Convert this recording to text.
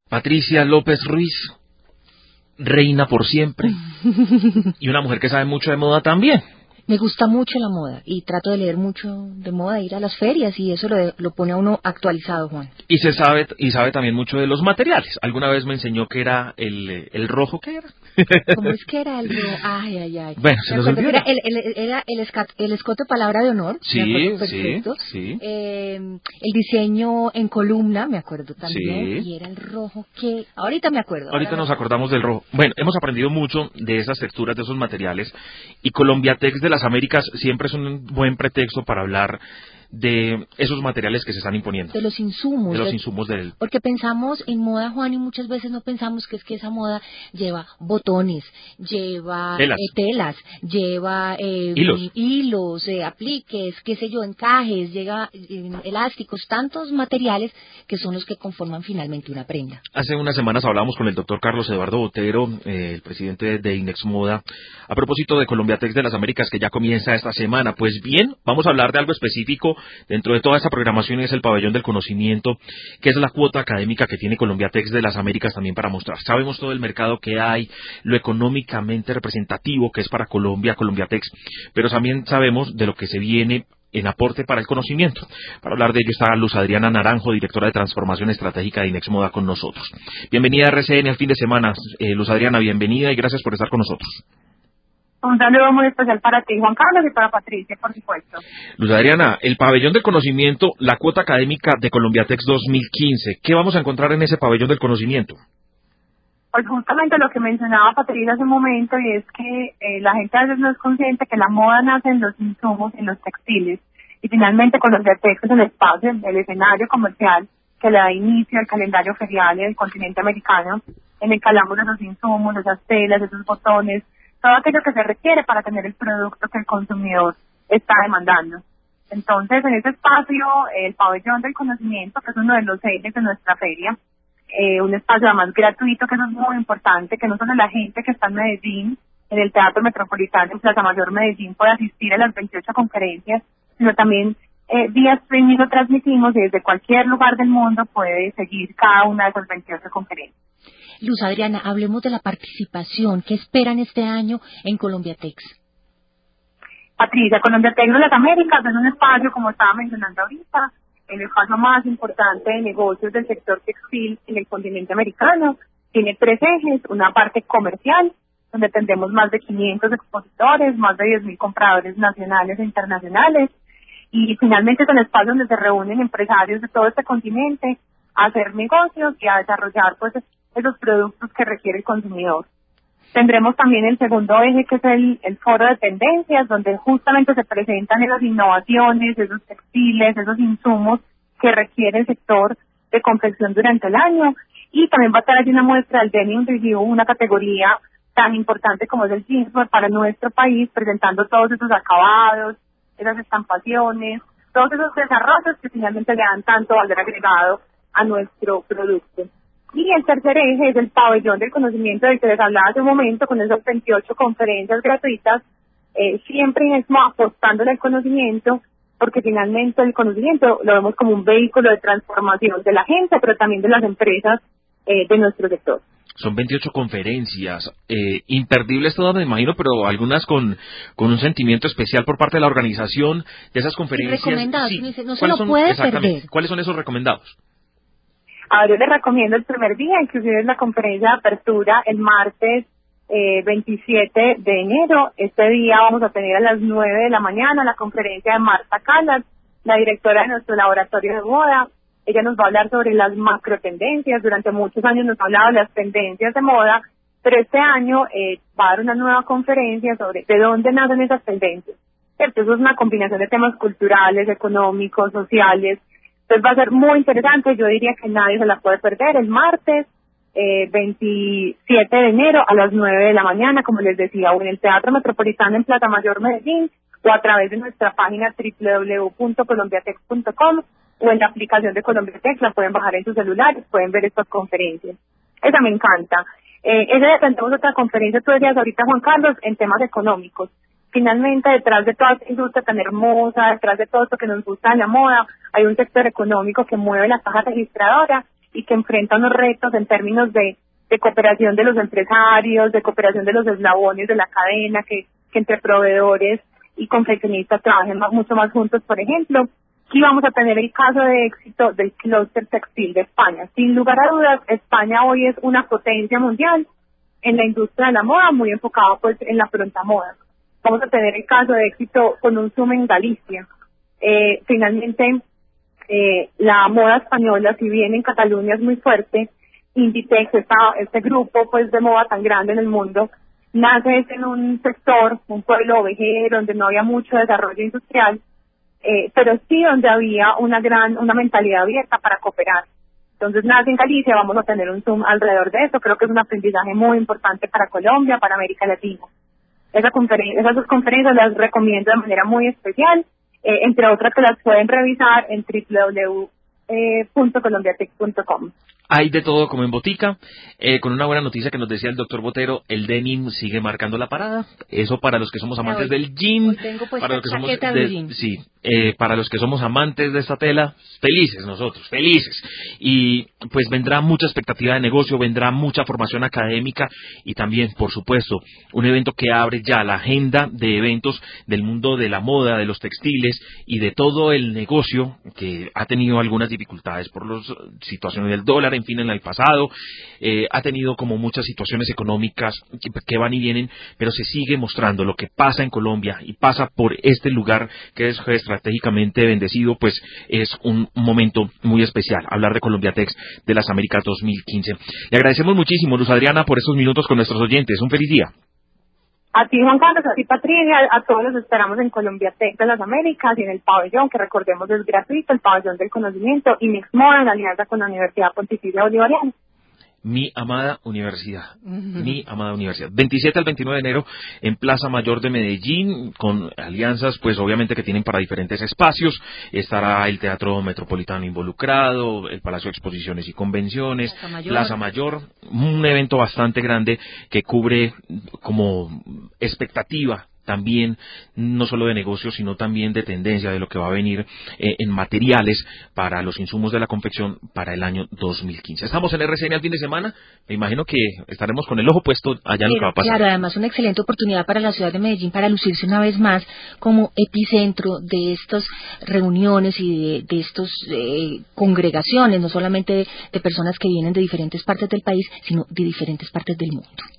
Patricia López Ruiz, reina por siempre, y una mujer que sabe mucho de moda también. Me gusta mucho la moda y trato de leer mucho de moda, ir a las ferias y eso lo pone a uno actualizado, Juan. Y sabe también mucho de los materiales. Alguna vez me enseñó que era el rojo, ¿qué era? ¿Cómo es que era el rojo? Ay. Bueno, se nos olvidó. Era el escote palabra de honor, Sí, me acuerdo perfecto. sí. El diseño en columna, me acuerdo también. Sí. Y era el rojo que... Ahorita me acuerdo. Ahorita nos acordamos del rojo. Bueno, hemos aprendido mucho de esas texturas, de esos materiales, y Colombiatex de las Américas siempre es un buen pretexto para hablar de esos materiales que se están imponiendo. De los insumos. De los insumos del... Porque pensamos en moda, Juan, y muchas veces no pensamos que es que esa moda lleva botones, lleva telas, lleva hilos, apliques, qué sé yo, encajes, llega elásticos, tantos materiales que son los que conforman finalmente una prenda. Hace unas semanas hablábamos con el doctor Carlos Eduardo Botero, el presidente de Inex Moda, a propósito de Colombiatex de las Américas, que ya comienza esta semana. Pues bien, vamos a hablar de algo específico dentro de toda esta programación, es el pabellón del conocimiento, que es la cuota académica que tiene Colombiatex de las Américas también para mostrar. Sabemos todo el mercado que hay, lo económicamente representativo que es para Colombia, Colombiatex, pero también sabemos de lo que se viene en aporte para el conocimiento. Para hablar de ello está Luz Adriana Naranjo, directora de Transformación Estratégica de Inex Moda, con nosotros. Bienvenida a RCN al fin de semana. Luz Adriana, bienvenida y gracias por estar con nosotros. Un saludo muy especial para ti, Juan Carlos, y para Patricia, por supuesto. Luz Adriana, el pabellón del conocimiento, la cuota académica de Colombiatex 2015. ¿Qué vamos a encontrar en ese pabellón del conocimiento? Pues justamente lo que mencionaba Patricia hace un momento, y es que la gente a veces no es consciente que la moda nace en los insumos, en los textiles, y finalmente Colombiatex es el espacio, el escenario comercial que le da inicio al calendario ferial del continente americano, en el que hablamos de esos insumos, de esas telas, de esos botones, todo aquello que se requiere para tener el producto que el consumidor está demandando. Entonces, en ese espacio, el pabellón del conocimiento, que es uno de los ejes de nuestra feria, un espacio además gratuito, que eso es muy importante, que no solo la gente que está en Medellín, en el Teatro Metropolitano, en Plaza Mayor Medellín, puede asistir a las 28 conferencias, sino también vía streaming lo transmitimos y desde cualquier lugar del mundo puede seguir cada una de esas 28 conferencias. Luz Adriana, hablemos de la participación. ¿Qué esperan este año en Colombiatex? Patricia, Colombiatex de las Américas es un espacio, como estaba mencionando ahorita, el espacio más importante de negocios del sector textil en el continente americano. Tiene 3 ejes, una parte comercial, donde tendremos más de 500 expositores, más de 10.000 compradores nacionales e internacionales, y finalmente es el espacio donde se reúnen empresarios de todo este continente a hacer negocios y a desarrollar pues esos productos que requiere el consumidor. Tendremos también el segundo eje, que es el foro de tendencias, donde justamente se presentan esas innovaciones, esos textiles, esos insumos que requiere el sector de confección durante el año. Y también va a estar allí una muestra del Denim Review, una categoría tan importante como es el jeanswear para nuestro país, presentando todos esos acabados, esas estampaciones, todos esos desarrollos que finalmente le dan tanto valor agregado a nuestro producto. Y el tercer eje es el pabellón del conocimiento del que les hablaba hace un momento, con esas 28 conferencias gratuitas, siempre mismo apostándole al conocimiento, porque finalmente el conocimiento lo vemos como un vehículo de transformación de la gente, pero también de las empresas de nuestro sector. Son 28 conferencias, imperdibles todas me imagino, pero algunas con un sentimiento especial por parte de la organización de esas conferencias. Y recomendados, sí. no se lo puede perder. ¿Cuáles son esos recomendados? Ahora yo les recomiendo el primer día, inclusive es la conferencia de apertura el martes 27 de enero. Este día vamos a tener a las 9 de la mañana la conferencia de Marta Calas, la directora de nuestro laboratorio de moda. Ella nos va a hablar sobre las macro tendencias. Durante muchos años nos ha hablado de las tendencias de moda, pero este año va a dar una nueva conferencia sobre de dónde nacen esas tendencias. Eso es una combinación de temas culturales, económicos, sociales. Entonces va a ser muy interesante, yo diría que nadie se la puede perder. El martes 27 de enero a las 9 de la mañana, como les decía, o en el Teatro Metropolitano en Plaza Mayor Medellín, o a través de nuestra página www.colombiatex.com, o en la aplicación de Colombiatex, la pueden bajar en sus celulares, pueden ver estas conferencias. Esa me encanta. Esa ya tendremos otra conferencia, tú decías ahorita, Juan Carlos, en temas económicos. Finalmente, detrás de toda esta industria tan hermosa, detrás de todo esto que nos gusta en la moda, hay un sector económico que mueve la caja registradora, y que enfrenta unos retos en términos de cooperación de los empresarios, de cooperación de los eslabones de la cadena, que entre proveedores y confeccionistas trabajen mucho más juntos, por ejemplo. Aquí vamos a tener el caso de éxito del clúster textil de España. Sin lugar a dudas, España hoy es una potencia mundial en la industria de la moda, muy enfocado pues en la pronta moda. Vamos a tener el caso de éxito con un zoom en Galicia. Finalmente, la moda española, si bien en Cataluña es muy fuerte, Inditex, este grupo pues de moda tan grande en el mundo, nace en un sector, un pueblo ovejero, donde no había mucho desarrollo industrial, pero sí donde había una mentalidad abierta para cooperar. Entonces nace en Galicia, vamos a tener un zoom alrededor de eso. Creo que es un aprendizaje muy importante para Colombia, para América Latina. Esas dos conferencias las recomiendo de manera muy especial, entre otras que las pueden revisar en www.colombiatech.com. Hay de todo como en botica, con una buena noticia que nos decía el doctor Botero, el denim sigue marcando la parada. Eso para los que somos amantes del jean, para los que somos para los que somos amantes de esta tela, felices nosotros, felices. Y pues vendrá mucha expectativa de negocio, vendrá mucha formación académica y también, por supuesto, un evento que abre ya la agenda de eventos del mundo de la moda, de los textiles y de todo el negocio que ha tenido algunas dificultades por las situaciones del dólar, en fin, en el pasado, ha tenido como muchas situaciones económicas que van y vienen, pero se sigue mostrando lo que pasa en Colombia y pasa por este lugar que es estratégicamente bendecido, pues es un momento muy especial, hablar de Colombiatex de las Américas 2015. Le agradecemos muchísimo, Luz Adriana, por estos minutos con nuestros oyentes. Un feliz día. A ti, Juan Carlos, a ti, Patricia, a todos los esperamos en Colombiatex de las Américas y en el pabellón, que recordemos es gratuito, el pabellón del conocimiento, y Inexmoda en alianza con la Universidad Pontificia Bolivariana. Mi amada universidad, mi amada universidad. 27 al 29 de enero en Plaza Mayor de Medellín, con alianzas, pues obviamente que tienen para diferentes espacios. Estará el Teatro Metropolitano involucrado, el Palacio de Exposiciones y Convenciones, Plaza Mayor, un evento bastante grande que cubre como expectativa también, no solo de negocios, sino también de tendencia de lo que va a venir en materiales para los insumos de la confección para el año 2015. Estamos en RCN al fin de semana, me imagino que estaremos con el ojo puesto allá en lo que va a pasar. Claro, además una excelente oportunidad para la ciudad de Medellín para lucirse una vez más como epicentro de estas reuniones y de estas congregaciones, no solamente de personas que vienen de diferentes partes del país, sino de diferentes partes del mundo.